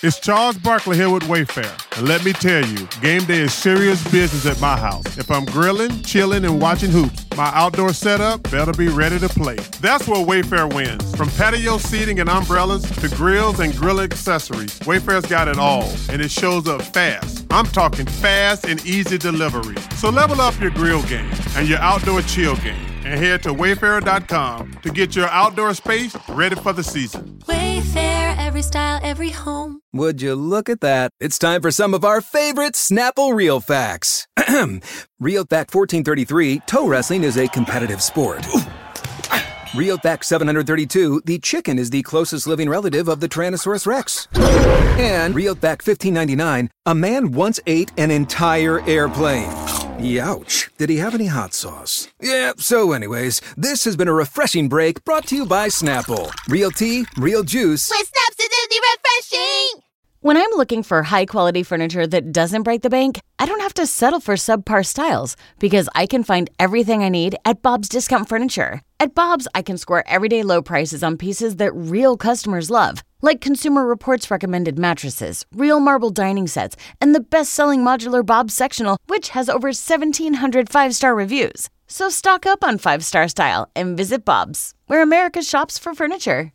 It's Charles Barkley here with Wayfair. And let me tell you, game day is serious business at my house. If I'm grilling, chilling, and watching hoops, my outdoor setup better be ready to play. That's where Wayfair wins. From patio seating and umbrellas to grills and grill accessories, Wayfair's got it all, and it shows up fast. I'm talking fast and easy delivery. So level up your grill game and your outdoor chill game, and head to Wayfair.com to get your outdoor space ready for the season. Wayfair, every style, every home. Would you look at that? It's time for some of our favorite Snapple Real Facts. Real Fact 1433, toe wrestling is a competitive sport. Real Fact 732, the chicken is the closest living relative of the Tyrannosaurus Rex. And Real Fact 1599, a man once ate an entire airplane. Youch. Did he have any hot sauce? Yeah, so anyways, this has been a refreshing break brought to you by Snapple. Real tea, real juice. With Snap's acidity refreshing! When I'm looking for high-quality furniture that doesn't break the bank, I don't have to settle for subpar styles because I can find everything I need at Bob's Discount Furniture. At Bob's, I can score everyday low prices on pieces that real customers love, like Consumer Reports recommended mattresses, real marble dining sets, and the best-selling modular Bob's sectional, which has over 1,700 five-star reviews. So stock up on five-star style and visit Bob's, where America shops for furniture.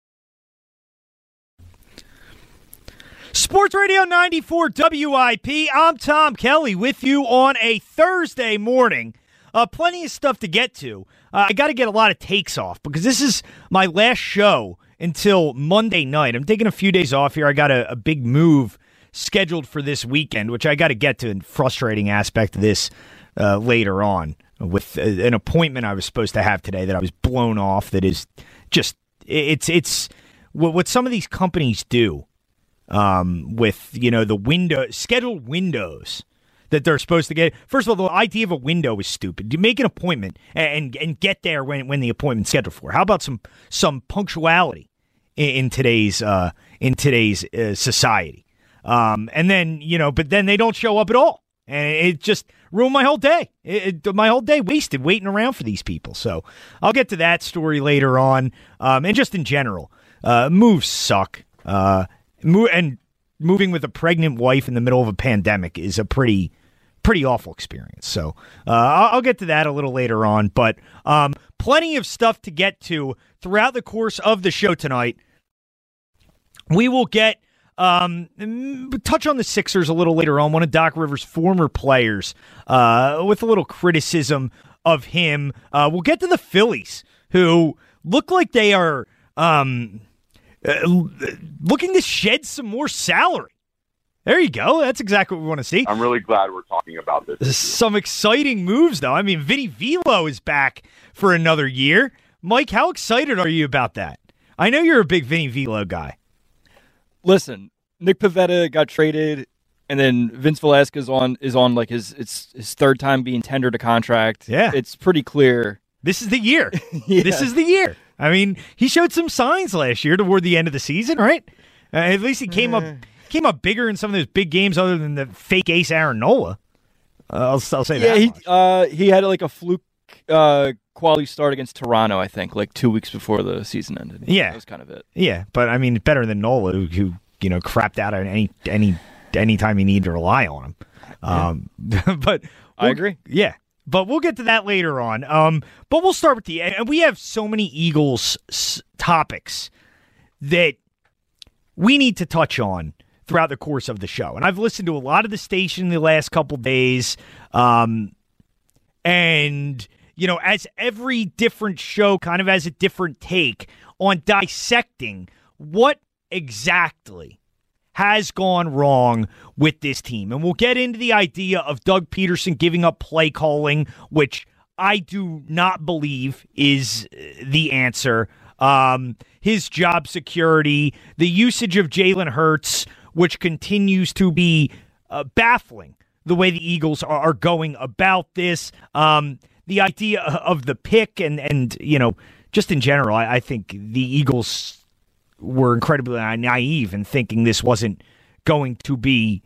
Sports Radio 94 WIP. I'm Tom Kelly with you on a Thursday morning. Plenty of stuff to get to. I got to get a lot of takes off because this is my last show until Monday night. I'm taking a few days off here. I got a big move scheduled for this weekend, which I got to get to, a frustrating aspect of this later on with an appointment I was supposed to have today that I was blown off. That is just, it's what some of these companies do. With, the scheduled windows that they're supposed to get. First of all, the idea of a window is stupid. You make an appointment and get there when the appointment's scheduled for. How about some punctuality in today's society? And then, but then they don't show up at all. And it just ruined my whole day. My whole day wasted waiting around for these people. So I'll get to that story later on. And just in general, moves suck. And moving with a pregnant wife in the middle of a pandemic is a pretty awful experience. So I'll get to that a little later on. But plenty of stuff to get to throughout the course of the show tonight. We will touch on the Sixers a little later on. One of Doc Rivers' former players with a little criticism of him. We'll get to the Phillies, who look like they are looking to shed some more salary. There you go. That's exactly what we want to see. I'm really glad we're talking about this. Some exciting moves, though. I mean, Vinny Velo is back for another year. Mike, how excited are you about that? I know you're a big Vinny Velo guy. Listen, Nick Pivetta got traded, and then Vince Velasquez is on like his third time being tendered a contract. Yeah. It's pretty clear. This is the year. Yeah. This is the year. I mean, he showed some signs last year toward the end of the season, right? At least he came up bigger in some of those big games other than the fake ace Aaron Nola. I'll say that. Yeah, he had like a fluke quality start against Toronto, I think, like 2 weeks before the season ended. Yeah. That was kind of it. Yeah, but I mean, better than Nola, who crapped out at any time you need to rely on him. But I agree. Yeah. But we'll get to that later on. But we'll start with and we have so many Eagles topics that we need to touch on throughout the course of the show. And I've listened to a lot of the station the last couple days. And, as every different show kind of has a different take on dissecting what exactly has gone wrong with this team. And we'll get into the idea of Doug Peterson giving up play calling, which I do not believe is the answer. His job security, the usage of Jalen Hurts, which continues to be baffling, the way the Eagles are going about this. The idea of the pick and just in general, I think the Eagles were incredibly naive in thinking this wasn't going to be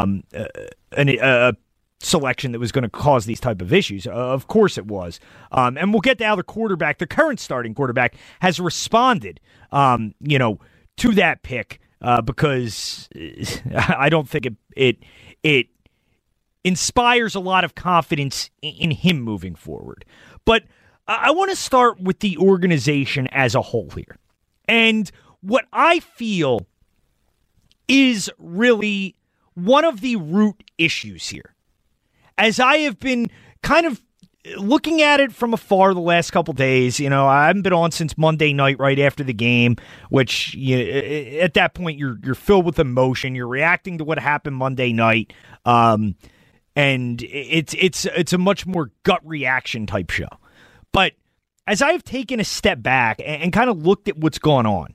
a selection that was going to cause these type of issues. Of course it was. And we'll get to how the current starting quarterback, has responded, to that pick because I don't think it inspires a lot of confidence in him moving forward. But I want to start with the organization as a whole here. And what I feel is really one of the root issues here. As I have been kind of looking at it from afar the last couple days, I haven't been on since Monday night right after the game, which at that point you're filled with emotion. You're reacting to what happened Monday night. And it's a much more gut reaction type show. But as I've taken a step back and kind of looked at what's going on,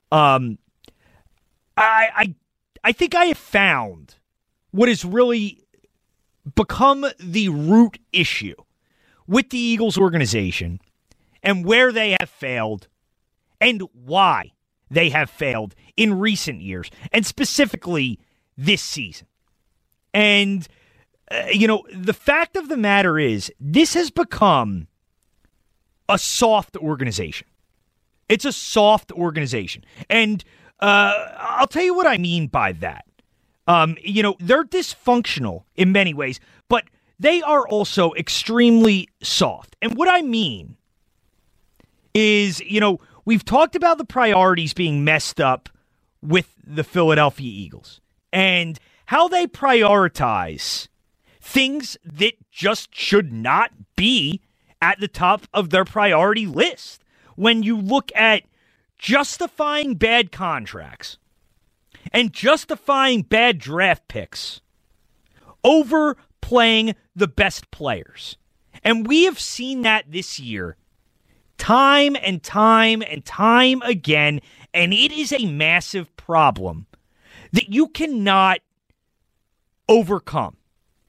I think I have found what has really become the root issue with the Eagles organization and where they have failed and why they have failed in recent years, and specifically this season. And, the fact of the matter is this has become a soft organization. It's a soft organization. And I'll tell you what I mean by that. They're dysfunctional in many ways, but they are also extremely soft. And what I mean is, we've talked about the priorities being messed up with the Philadelphia Eagles and how they prioritize things that just should not be at the top of their priority list. When you look at justifying bad contracts and justifying bad draft picks over playing the best players. And we have seen that this year time and time and time again, and it is a massive problem that you cannot overcome.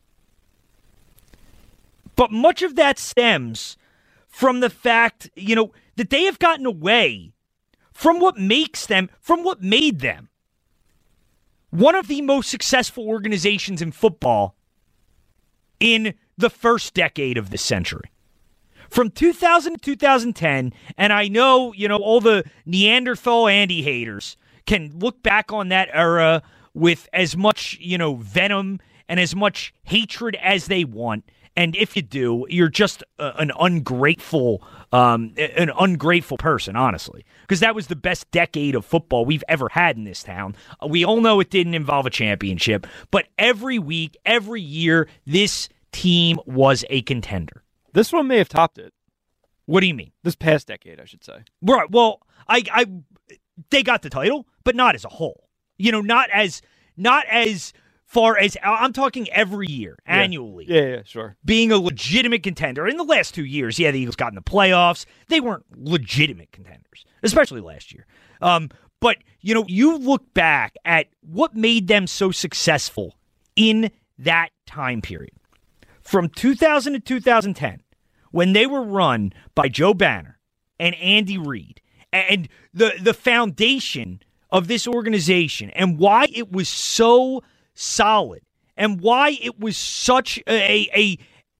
But much of that stems from the fact, that they have gotten away from what made them one of the most successful organizations in football in the first decade of this century. From 2000 to 2010, and I know, all the Neanderthal Andy haters can look back on that era with as much, venom and as much hatred as they want. And if you do, you're just an ungrateful person, honestly, because that was the best decade of football we've ever had in this town. We all know it didn't involve a championship, but every week, every year, this team was a contender. This one may have topped it. What do you mean? This past decade, I should say. Right. Well, they got the title, but not as a whole. Not as far as I'm talking every year, annually. Yeah, sure. Being a legitimate contender. In the last 2 years, the Eagles got in the playoffs. They weren't legitimate contenders, especially last year. But, you look back at what made them so successful in that time period. From 2000 to 2010, when they were run by Joe Banner and Andy Reid, and the foundation of this organization and why it was so solid and why it was such a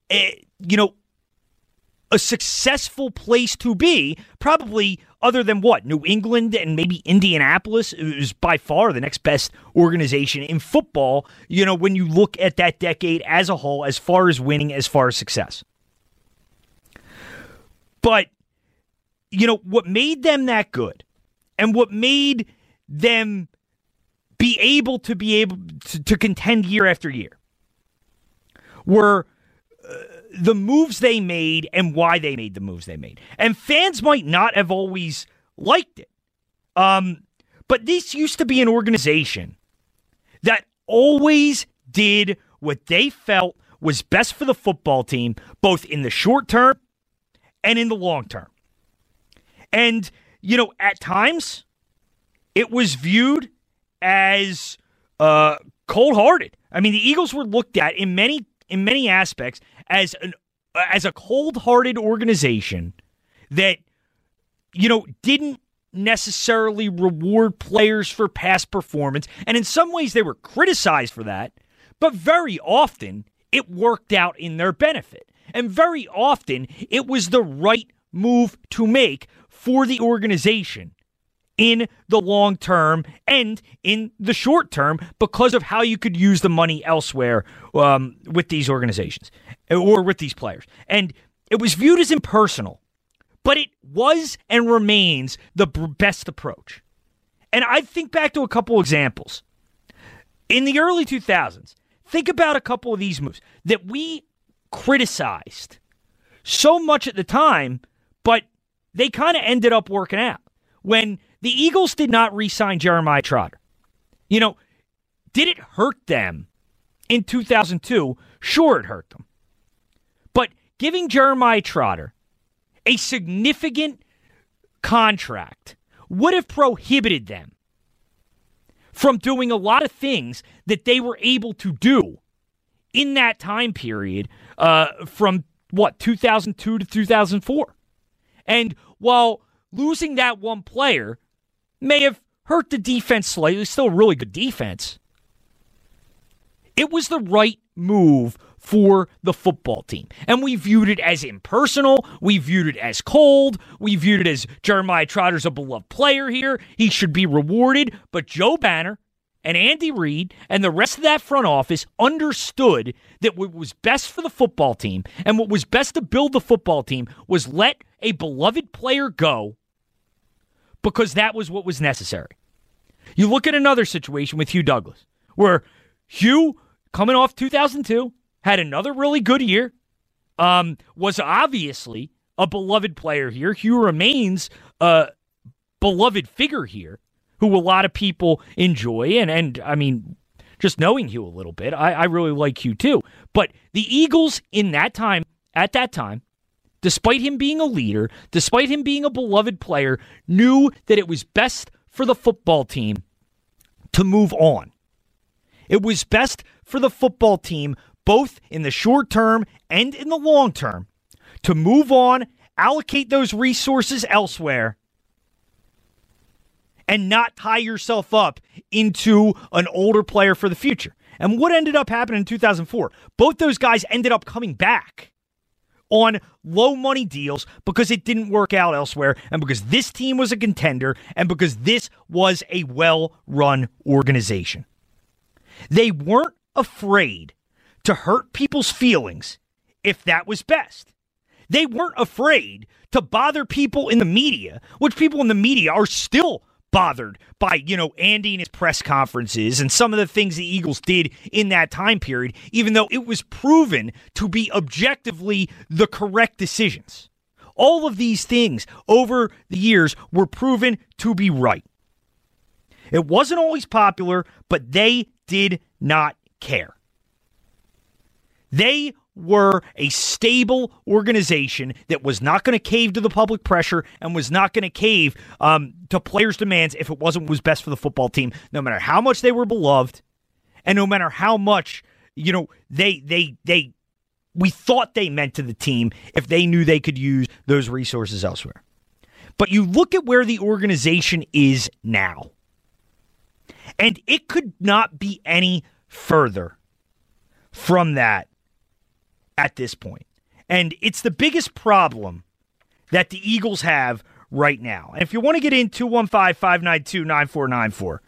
successful place to be, probably other than New England and maybe Indianapolis. It was by far the next best organization in football, when you look at that decade as a whole, as far as winning, as far as success. But, what made them that good and what made them be able to contend year after year were the moves they made and why they made the moves they made. And fans might not have always liked it. But this used to be an organization that always did what they felt was best for the football team, both in the short term and in the long term. And, at times, it was viewed as cold-hearted. I mean, the Eagles were looked at in many aspects as a cold-hearted organization that, didn't necessarily reward players for past performance. And in some ways, they were criticized for that. But very often, it worked out in their benefit. And very often, it was the right move to make for the organization in the long term and in the short term because of how you could use the money elsewhere with these organizations or with these players. And it was viewed as impersonal, but it was and remains the best approach. And I think back to a couple examples. In the early 2000s, think about a couple of these moves that we criticized so much at the time, but they kind of ended up working out. When the Eagles did not re-sign Jeremiah Trotter, did it hurt them in 2002? Sure, it hurt them. But giving Jeremiah Trotter a significant contract would have prohibited them from doing a lot of things that they were able to do in that time period from, 2002 to 2004. And while losing that one player may have hurt the defense slightly, still a really good defense, it was the right move for the football team. And we viewed it as impersonal. We viewed it as cold. We viewed it as Jeremiah Trotter's a beloved player here. He should be rewarded. But Joe Banner and Andy Reid and the rest of that front office understood that what was best for the football team and what was best to build the football team was let a beloved player go because that was what was necessary. You look at another situation with Hugh Douglas, where Hugh, coming off 2002, had another really good year, was obviously a beloved player here. Hugh remains a beloved figure here, who a lot of people enjoy. And I mean, just knowing Hugh a little bit, I really like Hugh too. But the Eagles at that time, despite him being a leader, despite him being a beloved player, knew that it was best for the football team to move on. It was best for the football team, both in the short term and in the long term, to move on, allocate those resources elsewhere, and not tie yourself up into an older player for the future. And what ended up happening in 2004? Both those guys ended up coming back on low money deals because it didn't work out elsewhere, and because this team was a contender, and because this was a well-run organization. They weren't afraid to hurt people's feelings if that was best. They weren't afraid to bother people in the media, which people in the media are still bothered by, Andy and his press conferences and some of the things the Eagles did in that time period, even though it was proven to be objectively the correct decisions. All of these things over the years were proven to be right. It wasn't always popular, but they did not care. They were a stable organization that was not going to cave to the public pressure and was not going to cave to players' demands if it wasn't what was best for the football team, no matter how much they were beloved and no matter how much, we thought they meant to the team if they knew they could use those resources elsewhere. But you look at where the organization is now, and it could not be any further from that at this point. And it's the biggest problem that the Eagles have right now. And if you want to get in, 215-592-9494.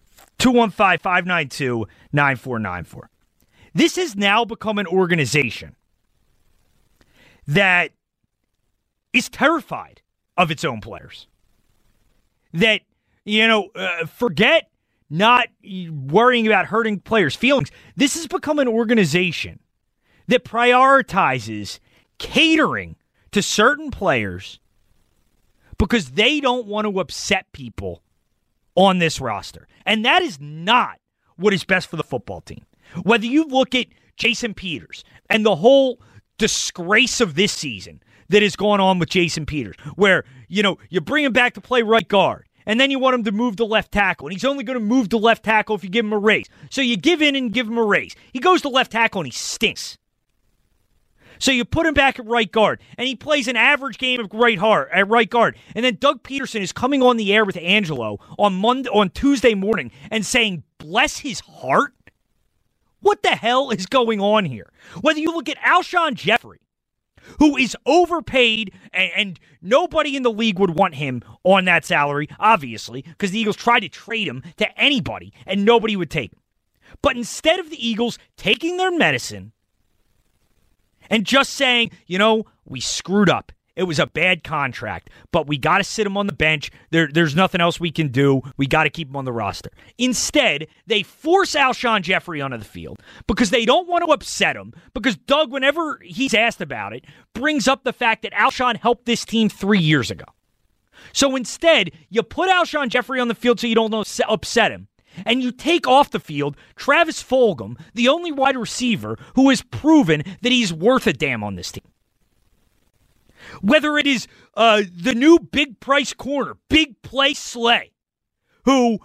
215-592-9494. This has now become an organization that is terrified of its own players. That, forget not worrying about hurting players' feelings. This has become an organization that prioritizes catering to certain players because they don't want to upset people on this roster. And that is not what is best for the football team. Whether you look at Jason Peters and the whole disgrace of this season that has gone on with Jason Peters, where, you bring him back to play right guard, and then you want him to move to left tackle, and he's only going to move to left tackle if you give him a raise. So you give in and give him a raise. He goes to left tackle and he stinks. So you put him back at right guard, and he plays an average game at right guard. And then Doug Peterson is coming on the air with Angelo on Tuesday morning and saying, bless his heart? What the hell is going on here? Whether you look at Alshon Jeffrey, who is overpaid, and nobody in the league would want him on that salary, obviously, because the Eagles tried to trade him to anybody, and nobody would take him. But instead of the Eagles taking their medicine and just saying, we screwed up. It was a bad contract, but we got to sit him on the bench. There's nothing else we can do. We got to keep him on the roster. Instead, they force Alshon Jeffrey onto the field because they don't want to upset him, because Doug, whenever he's asked about it, brings up the fact that Alshon helped this team 3 years ago. So instead, you put Alshon Jeffrey on the field so you don't upset him, and you take off the field Travis Fulgham, the only wide receiver who has proven that he's worth a damn on this team. Whether it is the new big price corner, Big Play Slay, who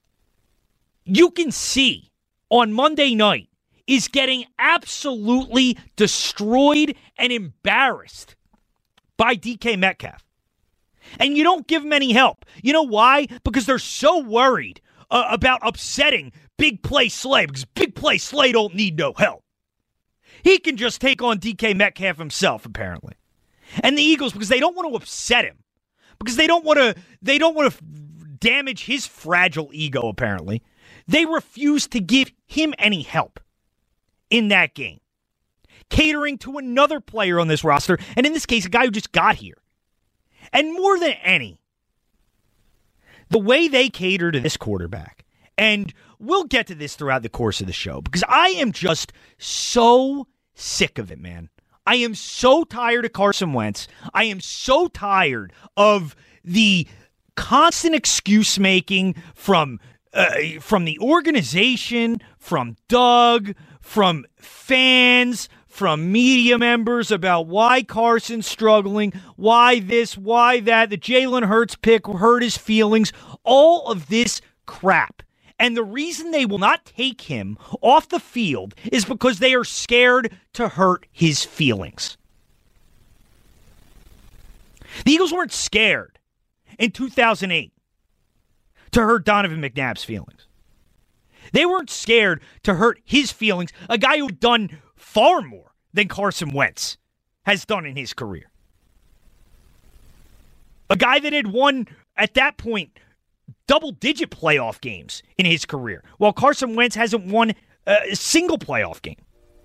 you can see on Monday night is getting absolutely destroyed and embarrassed by DK Metcalf. And you don't give him any help. You know why? Because they're so worried about upsetting Big Play Slay, because Big Play Slay don't need no help. He can just take on DK Metcalf himself, apparently. And the Eagles, because they don't want to upset him, because they don't want to damage his fragile ego, apparently, they refuse to give him any help in that game, catering to another player on this roster, and in this case, a guy who just got here. And more than any, the way they cater to this quarterback, and we'll get to this throughout the course of the show, because I am just so sick of it, man. I am so tired of Carson Wentz. I am so tired of the constant excuse making from the organization, from Doug, from fans, from media members about why Carson's struggling, why this, why that, the Jalen Hurts pick hurt his feelings, all of this crap. And the reason they will not take him off the field is because they are scared to hurt his feelings. The Eagles weren't scared in 2008 to hurt Donovan McNabb's feelings. They weren't scared to hurt his feelings, a guy who had done far more than Carson Wentz has done in his career. A guy that had won, at that point, double-digit playoff games in his career, while Carson Wentz hasn't won a single playoff game.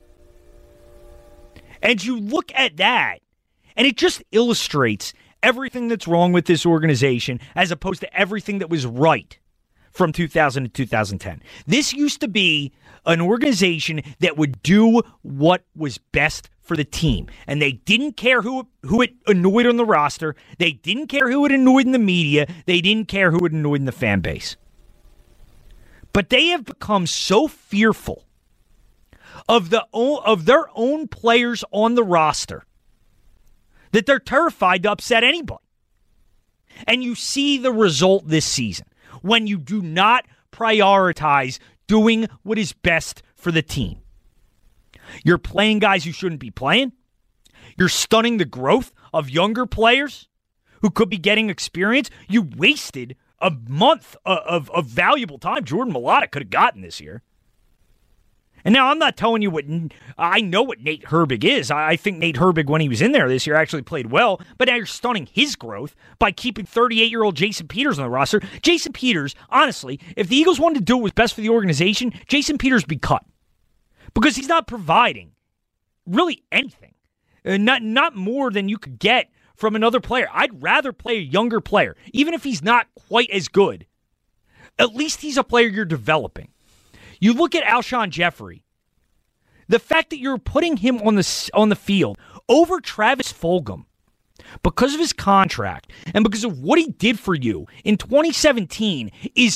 And you look at that, and it just illustrates everything that's wrong with this organization as opposed to everything that was right from 2000 to 2010. This used to be an organization that would do what was best for the team. And they didn't care who it annoyed on the roster. They didn't care who it annoyed in the media. They didn't care who it annoyed in the fan base. But they have become so fearful of their own players on the roster that they're terrified to upset anybody. And you see the result this season when you do not prioritize doing what is best for the team. You're playing guys who shouldn't be playing. You're stunning the growth of younger players who could be getting experience. You wasted a month of valuable time Jordan Mailata could have gotten this year. And now I'm not telling you what I know what Nate Herbig is. I think Nate Herbig, when he was in there this year, actually played well. But now you're stunning his growth by keeping 38-year-old Jason Peters on the roster. Jason Peters, honestly, if the Eagles wanted to do what was best for the organization, Jason Peters be cut. Because he's not providing really anything. Not more than you could get from another player. I'd rather play a younger player, even if he's not quite as good. At least he's a player you're developing. You look at Alshon Jeffrey. The fact that you're putting him on the field over Travis Fulgham because of his contract and because of what he did for you in 2017 is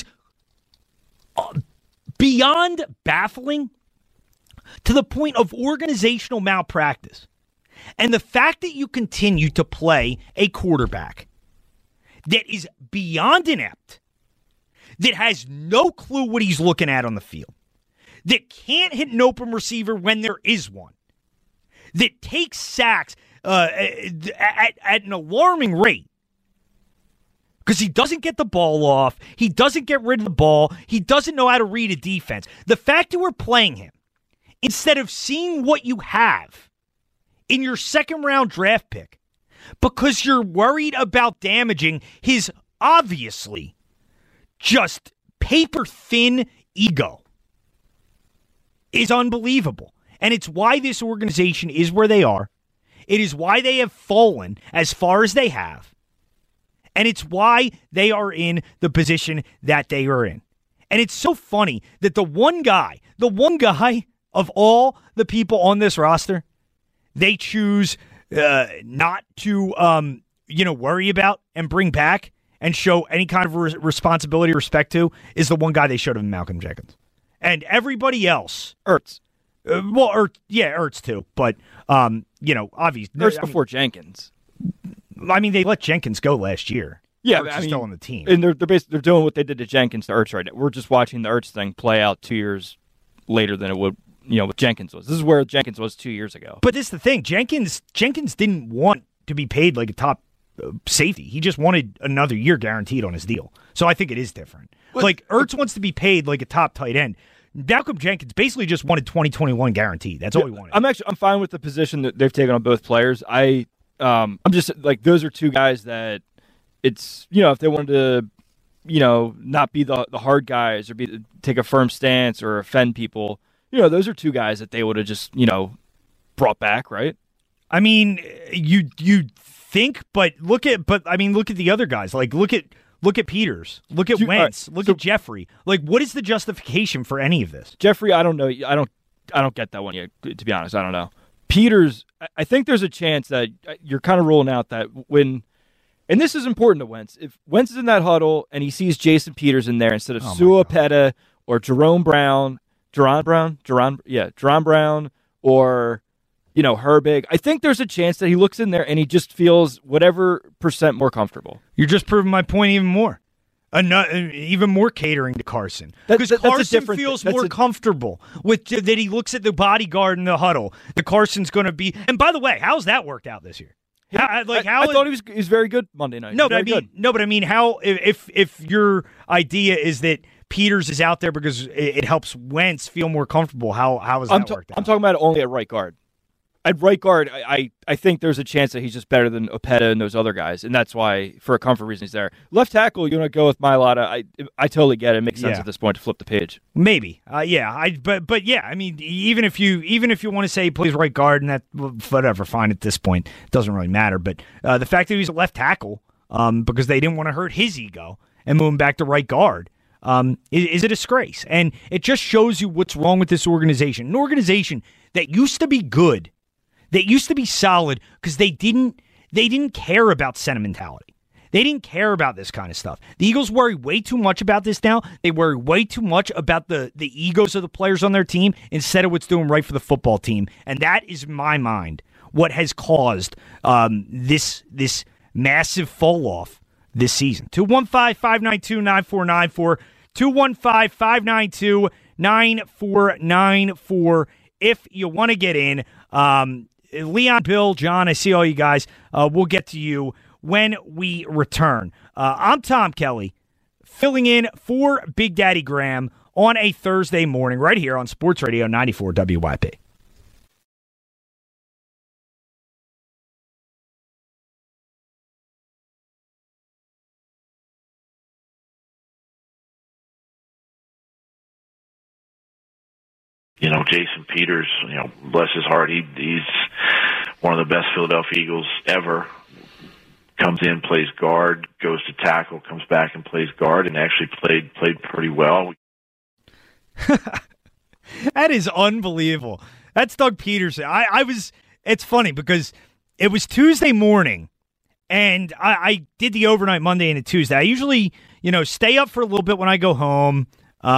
beyond baffling to the point of organizational malpractice. And the fact that you continue to play a quarterback that is beyond inept, that has no clue what he's looking at on the field, that can't hit an open receiver when there is one, that takes sacks at an alarming rate because he doesn't get the ball off, he doesn't get rid of the ball, he doesn't know how to read a defense. The fact that we're playing him, instead of seeing what you have in your second-round draft pick because you're worried about damaging his obviously just paper-thin ego is unbelievable. And it's why this organization is where they are. It is why they have fallen as far as they have. And it's why they are in the position that they are in. And it's so funny that the one guy of all the people on this roster, they choose not to, worry about and bring back and show any kind of responsibility or respect to is the one guy they showed him, Malcolm Jenkins. And everybody else. Ertz. Ertz too. But, obviously. Ertz before Jenkins. I mean, they let Jenkins go last year. Yeah, Ertz is still on the team. And they're doing what they did to Jenkins to Ertz right now. We're just watching the Ertz thing play out 2 years later than it would, what Jenkins was. This is where Jenkins was 2 years ago. But this is the thing. Jenkins didn't want to be paid like a top safety. He just wanted another year guaranteed on his deal. So I think it is different. Ertz wants to be paid like a top tight end. Malcolm Jenkins basically just wanted 2021 guaranteed. That's all he wanted. I'm fine with the position that they've taken on both players. I'm just like, those are two guys that it's, if they wanted to, not be the hard guys or take a firm stance or offend people, those are two guys that they would have just, brought back, right? I mean, you think, but look at the other guys. Like, look at Peters. Look at Wentz. Look at Jeffrey. Like, what is the justification for any of this? Jeffrey, I don't know. I don't get that one yet, to be honest. I don't know. Peters, I think there's a chance that you're kind of ruling out that when, and this is important to Wentz, if Wentz is in that huddle and he sees Jason Peters in there instead of Sua Opeta or Jerome Brown, or, Herbig, I think there's a chance that he looks in there and he just feels whatever percent more comfortable. You're just proving my point even more. Even more catering to Carson. Because Carson feels more comfortable with that he looks at the bodyguard in the huddle. The Carson's going to be... And by the way, how's that worked out this year? I thought he was very good Monday night. No, but I mean, how if your idea is that Peters is out there because it helps Wentz feel more comfortable, how is that worked out? I'm talking about it only at right guard. At right guard, I think there's a chance that he's just better than Opeta and those other guys, and that's why, for a comfort reason, he's there. Left tackle, you want to go with Mailata. I totally get it. It makes sense at this point to flip the page. Maybe, but yeah. I mean, even if you want to say he plays right guard, and that whatever, fine at this point, it doesn't really matter. But the fact that he's a left tackle, because they didn't want to hurt his ego and move him back to right guard, is a disgrace, and it just shows you what's wrong with this organization. An organization that used to be good. That used to be solid because they didn't care about sentimentality. They didn't care about this kind of stuff. The Eagles worry way too much about this now. They worry way too much about the egos of the players on their team instead of what's doing right for the football team. And that is, in my mind, what has caused this massive fall off this season. 215-592-9494. 215-592-9494. If you want to get in, Leon, Bill, John, I see all you guys. We'll get to you when we return. I'm Tom Kelly, filling in for Big Daddy Graham on a Thursday morning right here on Sports Radio 94 WYP. Jason Peters, bless his heart, he's one of the best Philadelphia Eagles ever. Comes in, plays guard, goes to tackle, comes back and plays guard, and actually played pretty well. That is unbelievable. That's Doug Peterson. It's funny because it was Tuesday morning, and I did the overnight Monday into Tuesday. I usually, stay up for a little bit when I go home.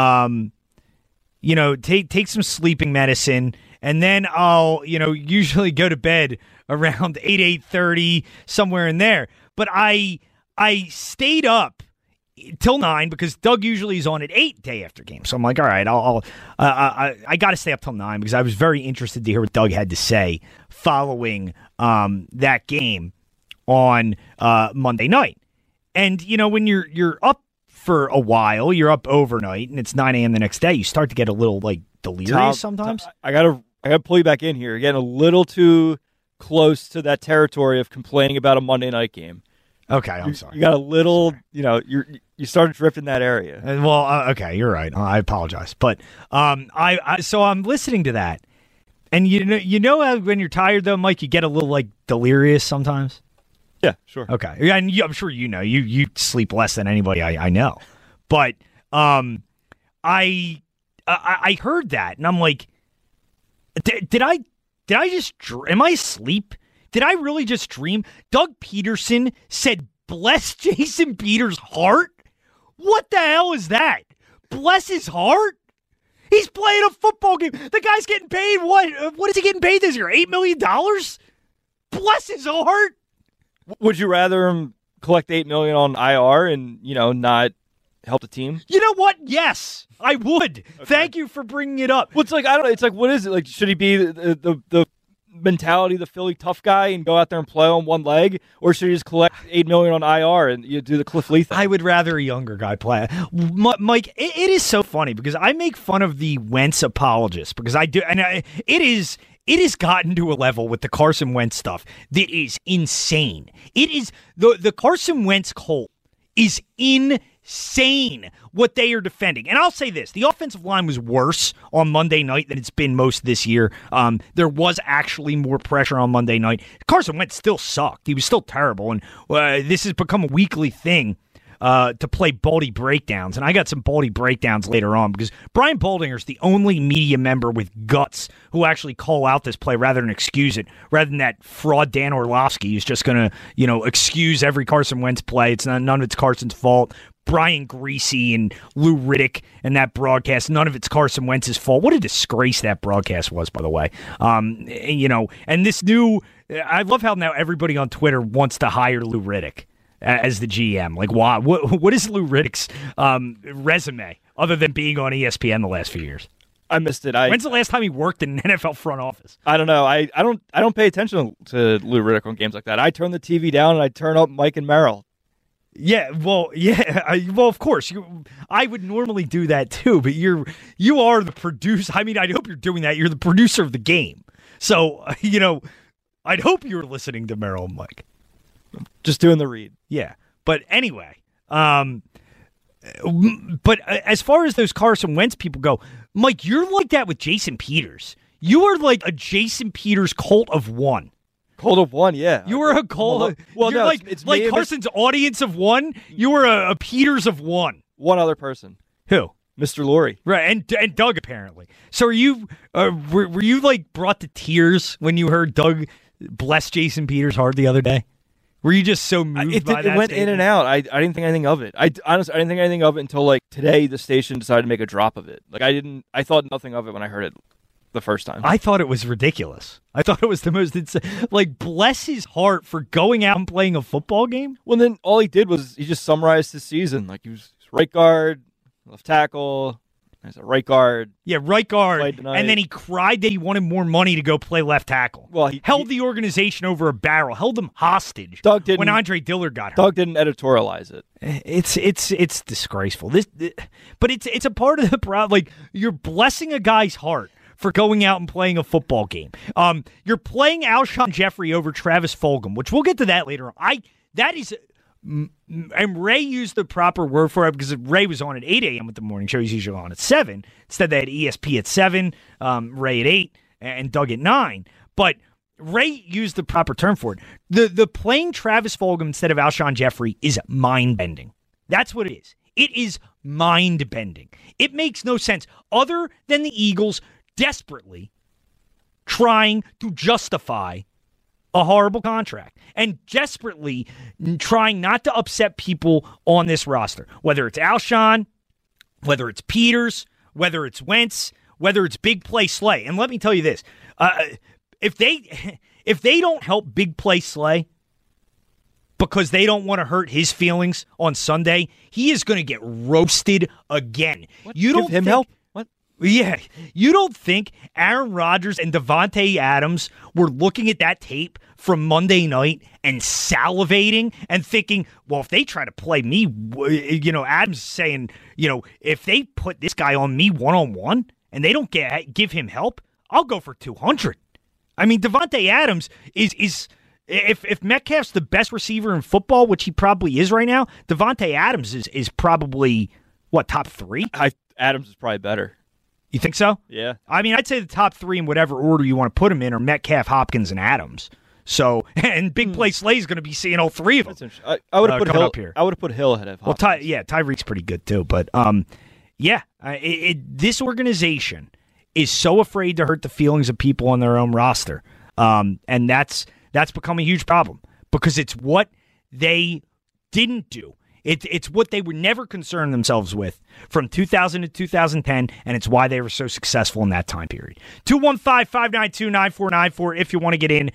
Take some sleeping medicine, and then I'll, usually go to bed around 8:30, somewhere in there. But I stayed up till 9 because Doug usually is on at 8 day after game. So I'm like, all right, I got to stay up till 9 because I was very interested to hear what Doug had to say following that game on Monday night. And when you're up for a while, you're up overnight, and it's 9 a.m. the next day, you start to get a little, delirious sometimes. I gotta pull you back in here. You're getting a little too close to that territory of complaining about a Monday night game. Okay, I'm sorry. You got a little, you started drifting that area. Okay, you're right. I apologize, but so I'm listening to that, and you know how when you're tired though, Mike, you get a little like delirious sometimes. Yeah, sure. Okay, yeah, and I'm sure you sleep less than anybody I know, but I heard that, and I'm like, did I just am I asleep? Did I really just dream? Doug Peterson said, "Bless Jason Peters' heart." What the hell is that? Bless his heart? He's playing a football game. The guy's getting paid what? What is he getting paid this year? $8 million? Bless his heart. Would you rather him collect $8 million on IR and not help the team? You know what? Yes, I would. Okay. Thank you for bringing it up. Well, it's like I don't know. It's like what is it? Like should he be the mentality, the Philly tough guy, and go out there and play on one leg, or should he just collect $8 million on IR and you do the Cliff Lee thing? I would rather a younger guy play. Mike, it is so funny because I make fun of the Wentz apologists because I do, and it has gotten to a level with the Carson Wentz stuff that is insane. It is the Carson Wentz cult is insane what they are defending. And I'll say this, the offensive line was worse on Monday night than it's been most this year. There was actually more pressure on Monday night. Carson Wentz still sucked. He was still terrible. And this has become a weekly thing to play Baldy breakdowns. And I got some Baldy breakdowns later on because Brian Baldinger's the only media member with guts who actually call out this play rather than excuse it, rather than that fraud Dan Orlovsky who's just going to, excuse every Carson Wentz play. It's none of it's Carson's fault. Brian Greasy and Lou Riddick and that broadcast, none of it's Carson Wentz's fault. What a disgrace that broadcast was, by the way. And this new, I love how now everybody on Twitter wants to hire Lou Riddick as the GM. Like, why? What is Lou Riddick's resume other than being on ESPN the last few years? I missed it. When's the last time he worked in an NFL front office? I don't know. I don't pay attention to Lou Riddick on games like that. I turn the TV down and I turn up Mike and Merrill. Yeah, of course. I would normally do that too, but you are the producer. I mean, I hope you're doing that. You're the producer of the game. So, I'd hope you were listening to Merrill and Mike. Just doing the read. Yeah. But anyway, but as far as those Carson Wentz people go, Mike, you're like that with Jason Peters. You are like a Jason Peters cult of one. Cult of one, yeah. You were a cult. Well, you're it's like Carson's audience of one. You were a Peters of one. One other person. Who? Mr. Lurie. Right, and Doug apparently. So are you? Were you like brought to tears when you heard Doug bless Jason Peters' heart the other day? Were you just so moved by that? It went in and out. I didn't think anything of it. Honestly, I didn't think anything of it until like today. The station decided to make a drop of it. Like I thought nothing of it when I heard it the first time. I thought it was ridiculous. I thought it was the most insane. Like, bless his heart for going out and playing a football game. Well, then all he did was he just summarized his season. Like he was right guard, left tackle. As a right guard. Yeah, right guard. And then he cried that he wanted more money to go play left tackle. Well, he held the organization over a barrel, held them hostage when Andre Dillard got hurt. Doug didn't editorialize it. It's disgraceful. But it's a part of the problem. Like, you're blessing a guy's heart for going out and playing a football game. You're playing Alshon Jeffrey over Travis Fulgham, which we'll get to that later on. And Ray used the proper word for it because Ray was on at 8 a.m. with the morning show. He's usually on at 7. Instead, they had ESP at 7, Ray at 8, and Doug at 9. But Ray used the proper term for it. The playing Travis Fulgham instead of Alshon Jeffrey is mind-bending. That's what it is. It is mind-bending. It makes no sense other than the Eagles desperately trying to justify a horrible contract and desperately trying not to upset people on this roster, whether it's Alshon, whether it's Peters, whether it's Wentz, whether it's Big Play Slay. And let me tell you this, if they don't help Big Play Slay because they don't want to hurt his feelings on Sunday, he is going to get roasted again. What? You don't give him help? Yeah, you don't think Aaron Rodgers and Davante Adams were looking at that tape from Monday night and salivating and thinking, well, if they try to play me, Adams saying, if they put this guy on me one-on-one and they don't give him help, I'll go for 200. I mean, Devontae Adams is if Metcalf's the best receiver in football, which he probably is right now, Devontae Adams is probably, top 3? Adams is probably better. You think so? Yeah. I mean, I'd say the top 3 in whatever order you want to put them in are Metcalf, Hopkins, and Adams. So, and Big Play Slay's going to be seeing all 3 of them. That's interesting. I would have put Hill up here. I would have put Hill ahead of Hopkins. Well, Tyreek's pretty good too, but this organization is so afraid to hurt the feelings of people on their own roster, and that's become a huge problem because it's what they didn't do. It's what they were never concerned themselves with from 2000 to 2010, and it's why they were so successful in that time period. 215-592-9494 if you want to get in.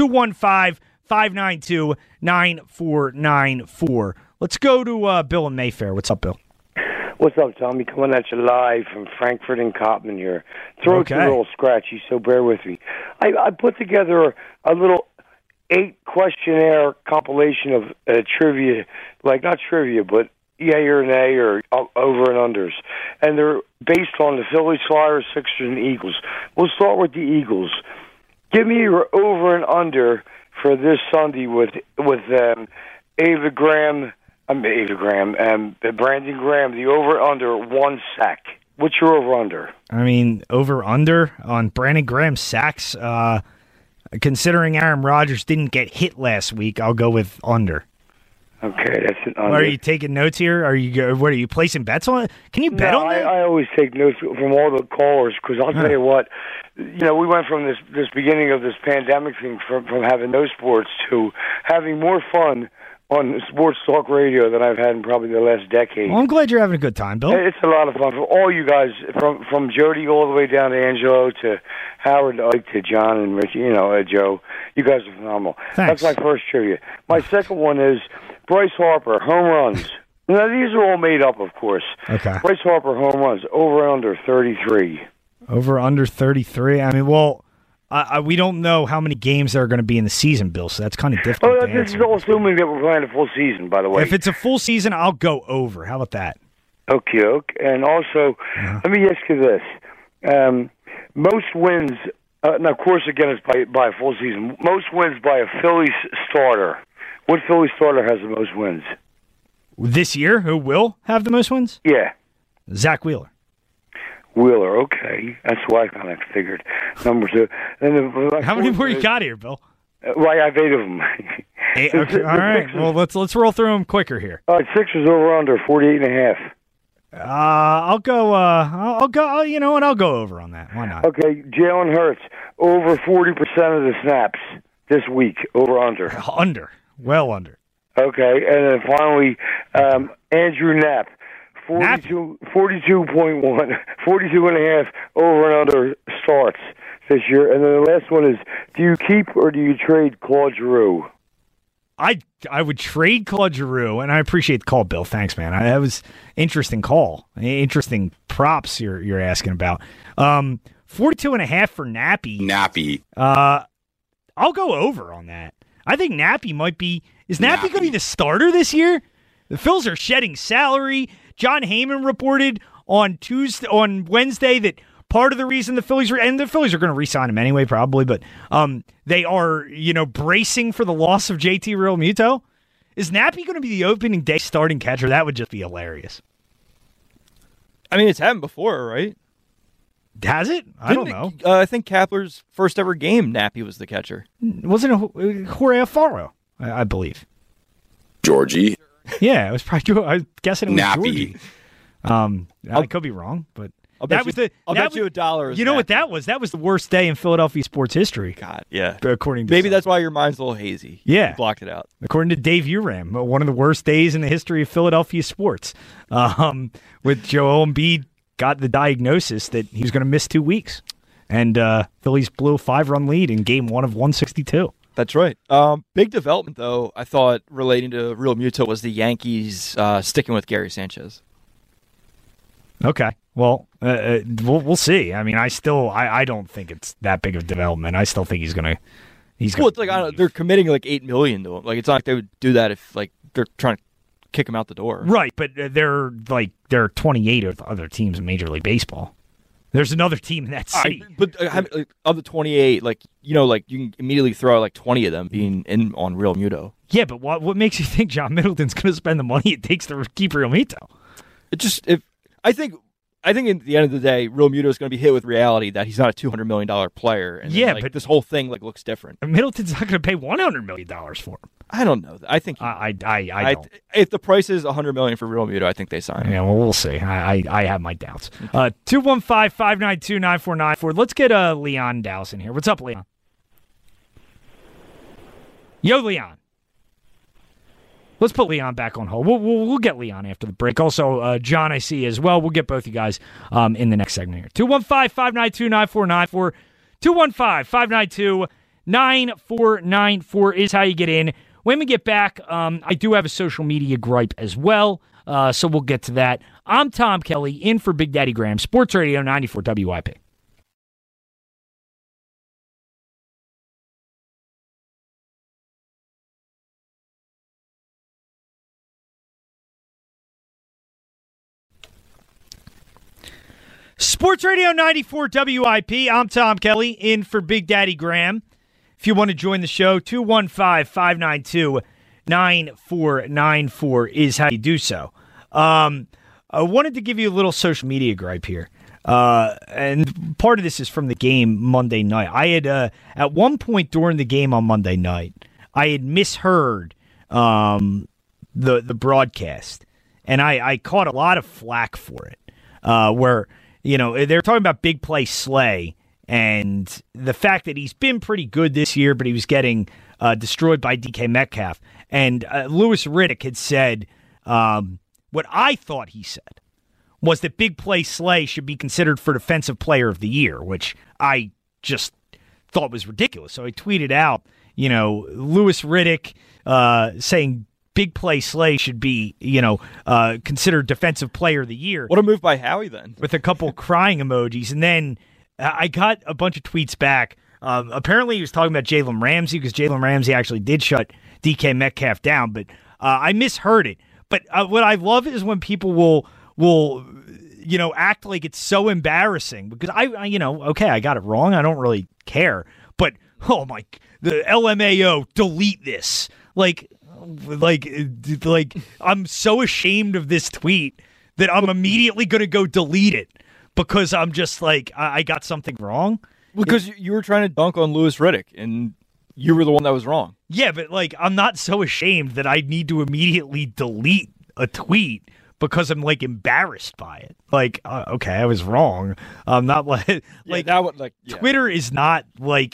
215-592-9494. Let's go to Bill in Mayfair. What's up, Bill? What's up, Tommy? Coming at you live from Frankfurt and Cotman here. Throat's a little scratchy, so bear with me. I put together a little 8-questionnaire compilation of trivia, not trivia, but yay or nay or over and unders. And they're based on the Phillies, Flyers, Sixers, and Eagles. We'll start with the Eagles. Give me your over and under for this Sunday with Brandon Graham, the over-under 1 sack. What's your over-under? I mean, over-under on Brandon Graham sacks, considering Aaron Rodgers didn't get hit last week, I'll go with under. Okay, that's an under. Are you taking notes here? Are you placing bets on it? Can you bet on that? I always take notes from all the callers because I'll tell you what, we went from this beginning of this pandemic thing from having no sports to having more fun on sports talk radio than I've had in probably the last decade. Well, I'm glad you're having a good time, Bill. It's a lot of fun for all you guys, from Jody all the way down to Angelo to Howard, Ike to John and Richie, Joe. You guys are phenomenal. Thanks. That's my first trivia. My second one is Bryce Harper, home runs. Now, these are all made up, of course. Okay. Bryce Harper, home runs, over under 33. Over under 33? I mean, well, we don't know how many games there are going to be in the season, Bill, so that's kind of difficult to this answer. is all assuming that we're playing a full season, by the way. If it's a full season, I'll go over. How about that? Okay. And also, let me ask you this. Most wins, now, of course, again, it's by a full season. Most wins by a Phillies starter. What Philly starter has the most wins? This year, who will have the most wins? Yeah. Zach Wheeler. Wheeler, okay. That's what I kind of figured. Number 2. How many more you got here, Bill? Well, I have 8 of them. 8? Okay. All right. Well, let's roll through them quicker here. All right, Sixers over under 48.5. I'll go. You know what? I'll go over on that. Why not? Okay, Jalen Hurts over 40% of the snaps this week. Over under. Under. Well under. Okay, and then finally, Andrew Knapp. 42.1, 42.5 over and under starts this year. And then the last one is, do you keep or do you trade Claude Giroux? I would trade Claude Giroux, and I appreciate the call, Bill. Thanks, man. That was interesting call. Interesting props you're asking about. 42.5 for Nappy. I'll go over on that. I think Nappy might be. Is Nappy going to be the starter this year? The Phils are shedding salary. John Heyman reported on Wednesday that part of the reason the Phillies are going to re-sign him anyway, probably, but they are, bracing for the loss of JT Realmuto. Is Nappy going to be the opening day starting catcher? That would just be hilarious. I mean, it's happened before, right? Has it? I don't know. I think Kapler's first ever game, Nappy was the catcher. Wasn't it Jorge Alfaro, I believe? Georgie. Yeah, it was probably. I'm guessing it was Nappy. Georgie. I could be wrong, but I'll bet you $1. You know what that was? That was the worst day in Philadelphia sports history. God, yeah. According to maybe that's why your mind's a little hazy. Yeah, you blocked it out. According to Dave Uram, one of the worst days in the history of Philadelphia sports. With Joel Embiid got the diagnosis that he was going to miss 2 weeks, and Phillies blew a 5-run lead in Game 1 of 162. That's right. Big development, though, I thought, relating to Realmuto was the Yankees sticking with Gary Sanchez. Okay. Well, we'll see. I mean, I don't think it's that big of development. I still think he's going to. Well, it's like they're committing like $8 million to him. Like, it's not like they would do that if they're trying to kick him out the door. Right, but there are 28 of other teams in Major League Baseball. There's another team in that city. But of the 28, you can immediately throw out 20 of them being in on Real Muto. Yeah, but what makes you think John Middleton's going to spend the money it takes to keep Real Muto? I think at the end of the day, Real Muto is going to be hit with reality that he's not a $200 million player. And but this whole thing looks different. Middleton's not going to pay $100 million for him. I don't know. I think I don't. If the price is $100 million for Real Muto, I think they sign him. Yeah, well, we'll see. I have my doubts. 215-592-9494. Let's get Leon Dallas in here. What's up, Leon? Yo, Leon. Let's put Leon back on hold. We'll get Leon after the break. Also, John, I see as well. We'll get both you guys in the next segment here. 215-592-9494. 215-592-9494 is how you get in. When we get back, I do have a social media gripe as well, so we'll get to that. I'm Tom Kelly, in for Big Daddy Graham, Sports Radio 94 WIP. Sports Radio 94 WIP. I'm Tom Kelly, in for Big Daddy Graham. If you want to join the show, 215-592-9494 is how you do so. I wanted to give you a little social media gripe here. And part of this is from the game Monday night. I had, at one point during the game on Monday night, I had misheard the broadcast. And I caught a lot of flack for it, where, they're talking about Big Play Slay. And the fact that he's been pretty good this year, but he was getting destroyed by DK Metcalf. And Louis Riddick had said, what I thought he said was that Big Play Slay should be considered for Defensive Player of the Year, which I just thought was ridiculous. So I tweeted out, Louis Riddick saying Big Play Slay should be, considered Defensive Player of the Year. What a move by Howie then. With a couple crying emojis. And then I got a bunch of tweets back. Apparently he was talking about Jalen Ramsey, because Jalen Ramsey actually did shut DK Metcalf down, but I misheard it. But what I love is when people will act like it's so embarrassing, because I got it wrong. I don't really care. But, the LMAO, delete this. Like I'm so ashamed of this tweet that I'm immediately going to go delete it. Because I'm just I got something wrong. Because you were trying to dunk on Louis Riddick, and you were the one that was wrong. Yeah, but I'm not so ashamed that I need to immediately delete a tweet because I'm embarrassed by it. Okay, I was wrong. I'm not Twitter is not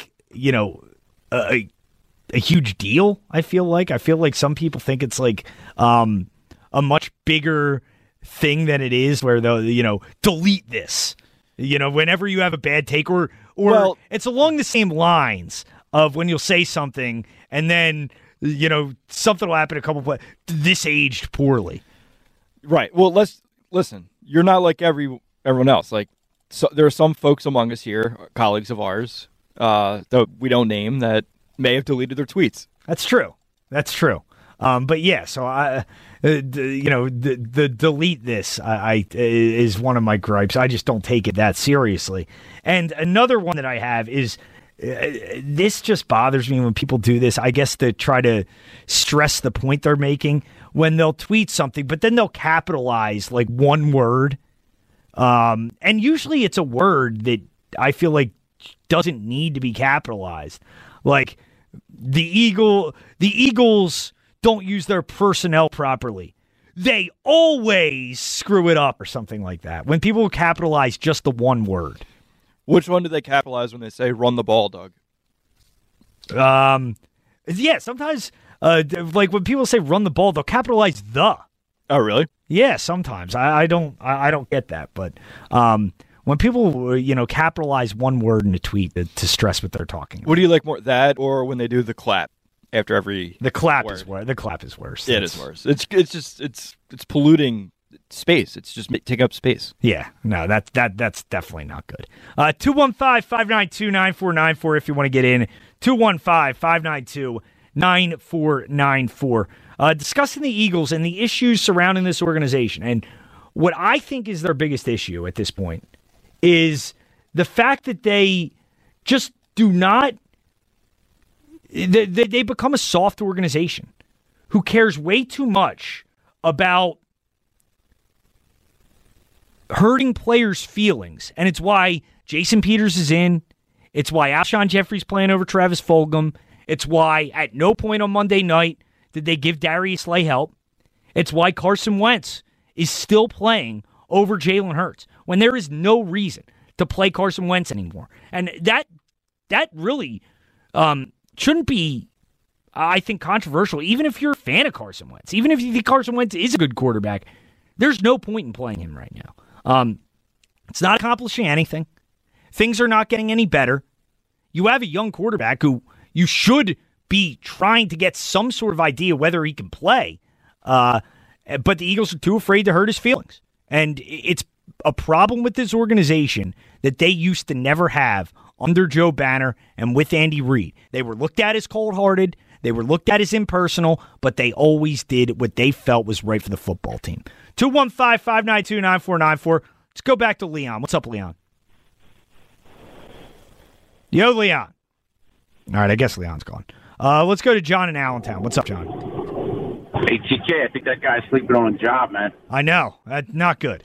a huge deal. I feel like some people think it's a much bigger thing than it is, where they'll delete this whenever you have a bad take, or it's along the same lines of when you'll say something and then something will happen a couple of this aged poorly, right? Well, listen, you're not like everyone else. So there are some folks among us here, colleagues of ours, that we don't name, that may have deleted their tweets. That's true. But yeah, so the delete this is one of my gripes. I just don't take it that seriously. And another one that I have is this just bothers me when people do this. I guess to try to stress the point they're making when they'll tweet something, but then they'll capitalize one word. And usually it's a word that I feel like doesn't need to be capitalized. The Eagles don't use their personnel properly. They always screw it up, or something like that. When people capitalize just the one word. Which one do they capitalize when they say run the ball, Doug? Yeah, sometimes when people say run the ball, they'll capitalize the. Oh, really? Yeah, sometimes. I don't get that, but when people capitalize one word in a tweet to stress what they're talking about. What do you like more, that or when they do the clap? After every the clap word. is worse. The clap is worse. Yeah, it is worse. It's polluting space. It's just taking up space. Yeah, no, that's definitely not good. 215-592-9494 if you want to get in. 215-592-9494. Discussing the Eagles and the issues surrounding this organization, and what I think is their biggest issue at this point is the fact that they just do not. They become a soft organization who cares way too much about hurting players' feelings. And it's why Jason Peters is in. It's why Alshon Jeffrey's playing over Travis Fulgham. It's why at no point on Monday night did they give Darius Slay help. It's why Carson Wentz is still playing over Jalen Hurts when there is no reason to play Carson Wentz anymore. And that really shouldn't be, I think, controversial, even if you're a fan of Carson Wentz. Even if you think Carson Wentz is a good quarterback, there's no point in playing him right now. It's not accomplishing anything. Things are not getting any better. You have a young quarterback who you should be trying to get some sort of idea whether he can play. But the Eagles are too afraid to hurt his feelings. And it's a problem with this organization that they used to never have under Joe Banner and with Andy Reid. They were looked at as cold-hearted. They were looked at as impersonal, but they always did what they felt was right for the football team. 215-592-9494. Let's go back to Leon. What's up, Leon? Yo, Leon. All right, I guess Leon's gone. Let's go to John in Allentown. What's up, John? Hey, TK, I think that guy's sleeping on a job, man. I know. Not good.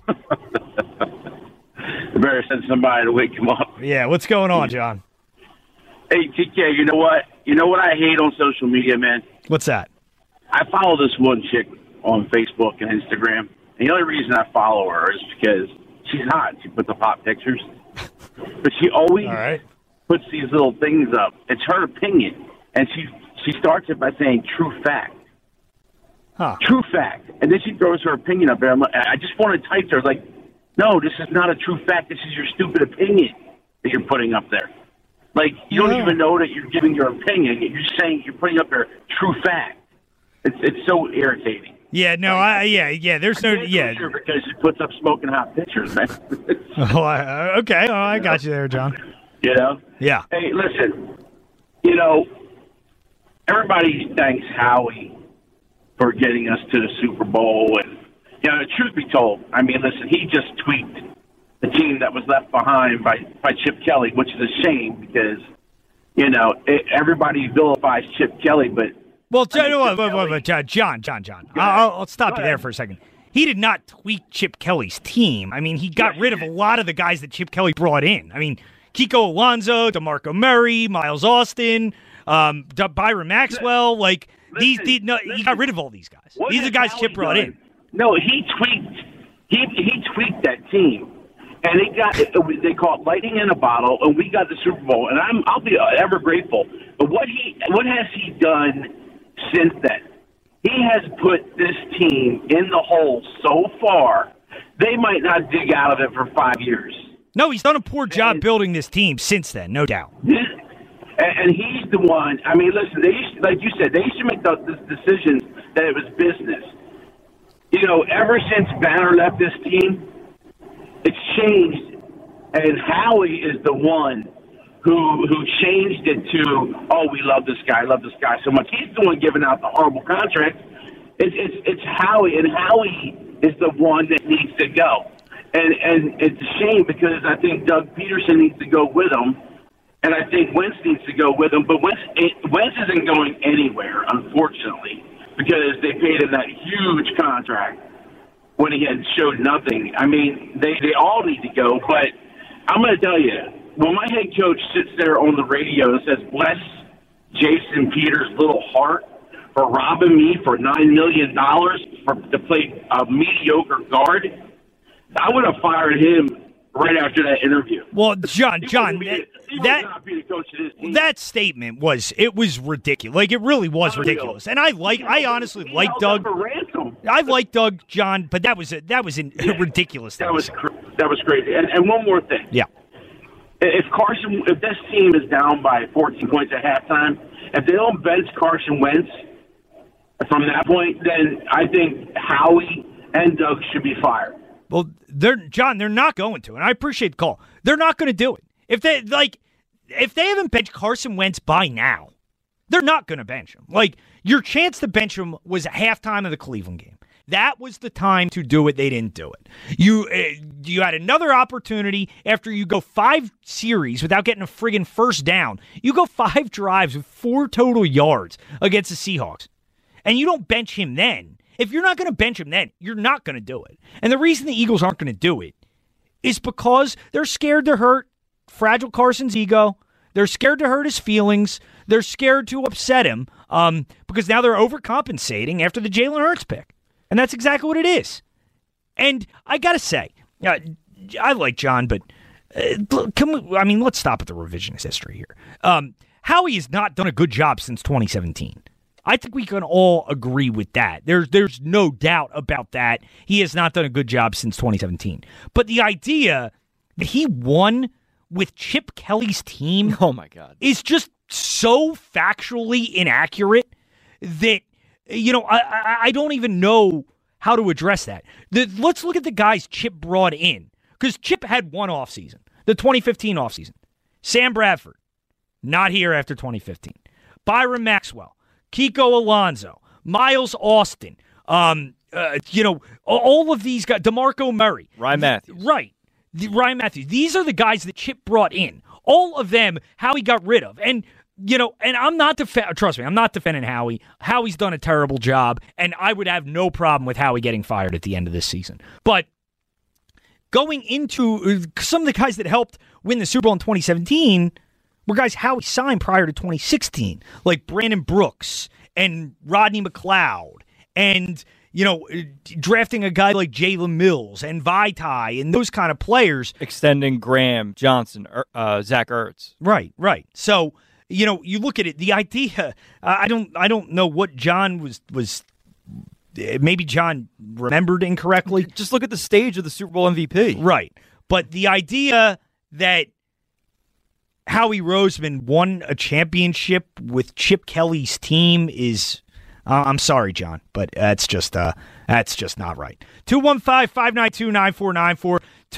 You better send somebody to wake him up. Yeah, what's going on, John? Hey, TK, you know what? You know what I hate on social media, man? What's that? I follow this one chick on Facebook and Instagram. And the only reason I follow her is because she's hot. She puts up hot pictures. But she always puts these little things up. It's her opinion. And she starts it by saying true fact. Huh. True fact. And then she throws her opinion up there. I just want to type to her, like, no, this is not a true fact. This is your stupid opinion that you're putting up there. Like, you don't even know that you're giving your opinion. You're saying you're putting up your true fact. It's so irritating. Yeah, no, there's no, because she puts up smoking hot pictures, man. Okay, I got you there, John. You know? Yeah. Hey, listen, you know, everybody thanks Howie for getting us to the Super Bowl. And, you know, the truth be told, I mean, listen, he just tweaked the team that was left behind by Chip Kelly, which is a shame because, you know, everybody vilifies Chip Kelly, but... Well, John. I'll stop you there for a second. He did not tweak Chip Kelly's team. I mean, he got rid of a lot of the guys that Chip Kelly brought in. I mean, Kiko Alonso, DeMarco Murray, Miles Austin, Byron Maxwell. Like, he got rid of all these guys. These are the guys Chip brought in. No, he tweaked that team. And they call it lightning in a bottle, and we got the Super Bowl. And I'll be ever grateful. But what has he done since then? He has put this team in the hole so far, they might not dig out of it for 5 years. No, he's done a poor job building this team since then, no doubt. And he's the one. I mean, listen, like you said, they used to make the decisions that it was business. You know, ever since Banner left this team, it's changed, and Howie is the one who changed it to, oh, we love this guy so much. He's the one giving out the horrible contract. It's Howie, and Howie is the one that needs to go. And it's a shame because I think Doug Peterson needs to go with him, and I think Wentz needs to go with him. But Wentz isn't going anywhere, unfortunately, because they paid him that huge contract when he had showed nothing. I mean, they all need to go, but I'm going to tell you, when my head coach sits there on the radio and says, bless Jason Peters' little heart for robbing me for $9 million to play a mediocre guard, I would have fired him right after that interview. Well, John, that statement was ridiculous. Like, it really was ridiculous. And I honestly like Doug. I like Doug, John, but that was ridiculous. That was crazy. And one more thing. Yeah. If this team is down by 14 points at halftime, if they don't bench Carson Wentz from that point, then I think Howie and Doug should be fired. Well, they're not going to, and I appreciate the call. They're not going to do it. If they haven't benched Carson Wentz by now, they're not going to bench him. Like, your chance to bench him was at halftime of the Cleveland game. That was the time to do it. They didn't do it. You had another opportunity after you go 5 series without getting a friggin' first down. You go 5 drives with 4 total yards against the Seahawks. And you don't bench him then. If you're not going to bench him then, you're not going to do it. And the reason the Eagles aren't going to do it is because they're scared to hurt fragile Carson's ego. They're scared to hurt his feelings. They're scared to upset him because now they're overcompensating after the Jalen Hurts pick. And that's exactly what it is. And I got to say, I like John, but let's stop at the revisionist history here. Howie has not done a good job since 2017. I think we can all agree with that. There's no doubt about that. He has not done a good job since 2017. But the idea that he won with Chip Kelly's team, oh my God, is just so factually inaccurate that, I don't even know how to address that. Let's look at the guys Chip brought in, because Chip had one offseason, the 2015 offseason. Sam Bradford, not here after 2015. Byron Maxwell, Kiko Alonso, Miles Austin, all of these guys, DeMarco Murray. Ryan Matthews. Right. Ryan Matthews. These are the guys that Chip brought in. All of them, Howie got rid of. And, and I'm not trust me, I'm not defending Howie. Howie's done a terrible job, and I would have no problem with Howie getting fired at the end of this season. But going into some of the guys that helped win the Super Bowl in 2017 were guys Howie signed prior to 2016, like Brandon Brooks and Rodney McLeod and, drafting a guy like Jalen Mills and Vaitai and those kind of players. Extending Graham, Johnson, Zach Ertz. Right. So, you look at it, the idea, I don't know what John was maybe John remembered incorrectly. Just look at the stage of the Super Bowl MVP. Right. But the idea that Howie Roseman won a championship with Chip Kelly's team is, I'm sorry, John, but that's just not right. 215-592-9494,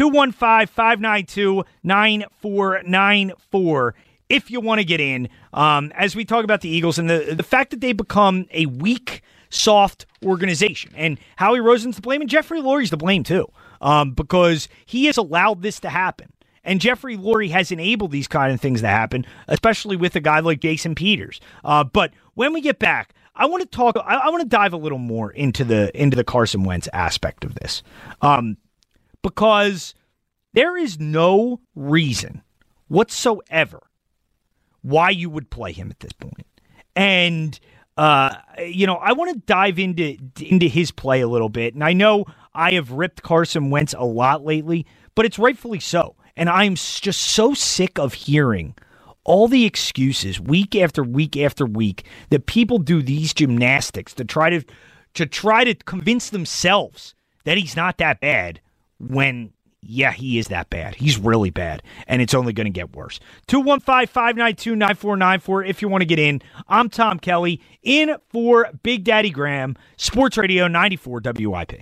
215-592-9494 if you want to get in. As we talk about the Eagles and the fact that they become a weak, soft organization. And Howie Roseman's to blame, and Jeffrey Lurie's to blame too, because he has allowed this to happen. And Jeffrey Lurie has enabled these kind of things to happen, especially with a guy like Jason Peters. But when we get back, I want to dive a little more into the Carson Wentz aspect of this, because there is no reason whatsoever why you would play him at this point. And I want to dive into his play a little bit. And I know I have ripped Carson Wentz a lot lately, but it's rightfully so. And I'm just so sick of hearing all the excuses week after week after week that people do these gymnastics to try to convince themselves that he's not that bad when, yeah, he is that bad. He's really bad, and it's only going to get worse. 215-592-9494 if you want to get in. I'm Tom Kelly, in for Big Daddy Graham, Sports Radio 94 WIP.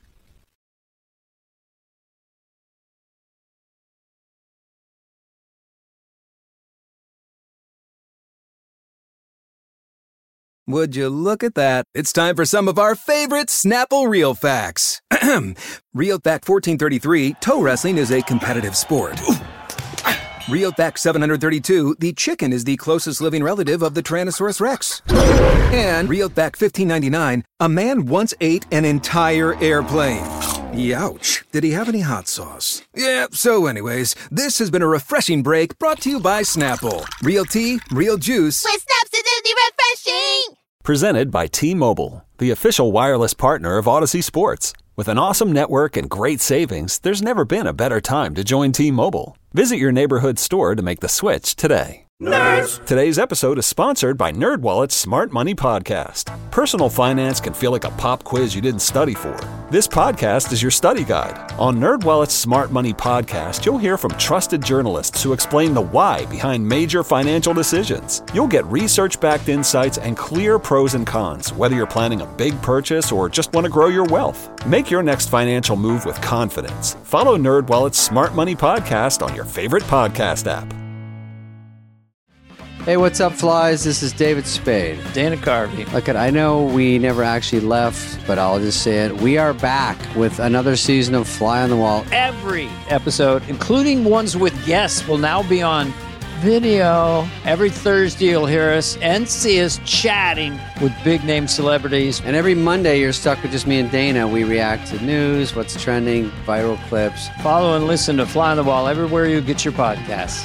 Would you look at that? It's time for some of our favorite Snapple Real Facts. Real Fact 1433, toe wrestling is a competitive sport. Real Fact 732, the chicken is the closest living relative of the Tyrannosaurus Rex. And Real Fact 1599, a man once ate an entire airplane. Youch. Did he have any hot sauce? Yeah, so anyways, this has been a refreshing break brought to you by Snapple. Real tea, real juice. With Snap's Acidity Refreshing! Presented by T-Mobile, the official wireless partner of Odyssey Sports. With an awesome network and great savings, there's never been a better time to join T-Mobile. Visit your neighborhood store to make the switch today. Nerds! Today's episode is sponsored by NerdWallet's Smart Money Podcast. Personal finance can feel like a pop quiz you didn't study for. This podcast is your study guide. On NerdWallet's Smart Money Podcast, you'll hear from trusted journalists who explain the why behind major financial decisions. You'll get research-backed insights and clear pros and cons, whether you're planning a big purchase or just want to grow your wealth. Make your next financial move with confidence. Follow NerdWallet's Smart Money Podcast on your favorite podcast app. Hey, what's up, flies? This is David Spade. Dana Carvey. Look, I know we never actually left, but I'll just say it. We are back with another season of Fly on the Wall. Every episode, including ones with guests, will now be on video. Every Thursday, you'll hear us and see us chatting with big-name celebrities. And every Monday, you're stuck with just me and Dana. We react to news, what's trending, viral clips. Follow and listen to Fly on the Wall everywhere you get your podcasts.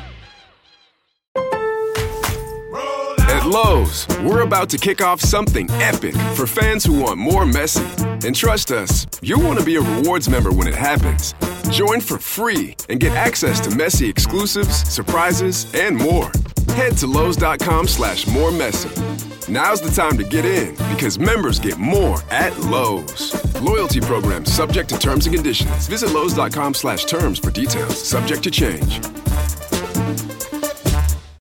At Lowe's, we're about to kick off something epic for fans who want more Messi. And trust us, you'll want to be a rewards member when it happens. Join for free and get access to Messi exclusives, surprises, and more. Head to Lowe's.com/moremessy. Now's the time to get in because members get more at Lowe's. Loyalty program subject to terms and conditions. Visit Lowe's.com/terms for details. Subject to change.